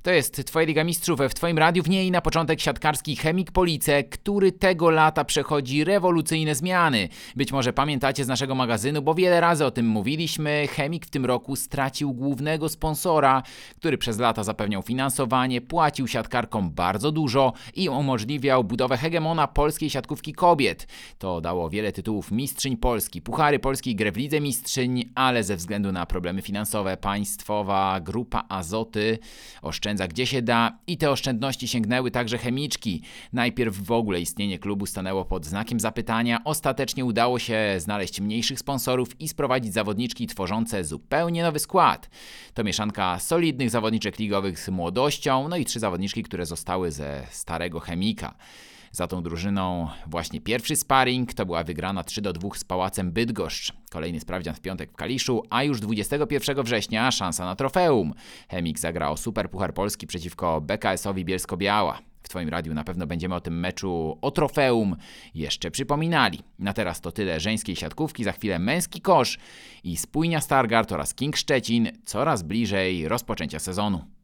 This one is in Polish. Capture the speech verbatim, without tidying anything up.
To jest Twoja Liga Mistrzów w Twoim radiu, w niej na początek siatkarski Chemik Police, który tego lata przechodzi rewolucyjne zmiany. Być może pamiętacie z naszego magazynu, bo wiele razy o tym mówiliśmy. Chemik w tym roku stracił głównego sponsora, który przez lata zapewniał finansowanie, płacił siatkarkom bardzo dużo i umożliwiał budowę hegemona polskiej siatkówki kobiet. To dało wiele tytułów mistrzyń Polski, puchary Polski, grę w Lidze Mistrzyń, ale ze względu na problemy finansowe państwowa grupa Azoty oszczędza gdzie się da i te oszczędności sięgnęły także chemiczki. Najpierw w ogóle istnienie klubu stanęło pod znakiem zapytania. Ostatecznie udało się znaleźć mniejszych sponsorów i sprowadzić zawodniczki tworzące zupełnie nowy skład. To mieszanka solidnych zawodniczek ligowych z młodością, no i trzy zawodniczki, które zostały ze starego Chemika. Za tą drużyną właśnie pierwszy sparring to była wygrana trzy do dwóch z Pałacem Bydgoszcz. Kolejny sprawdzian w piątek w Kaliszu, a już dwudziestego pierwszego września szansa na trofeum. Chemik zagra o Super Puchar Polski przeciwko B K S-owi Bielsko-Biała. W Twoim radiu na pewno będziemy o tym meczu o trofeum jeszcze przypominali. Na teraz to tyle żeńskiej siatkówki, za chwilę męski kosz i Spójnia Stargard oraz King Szczecin coraz bliżej rozpoczęcia sezonu.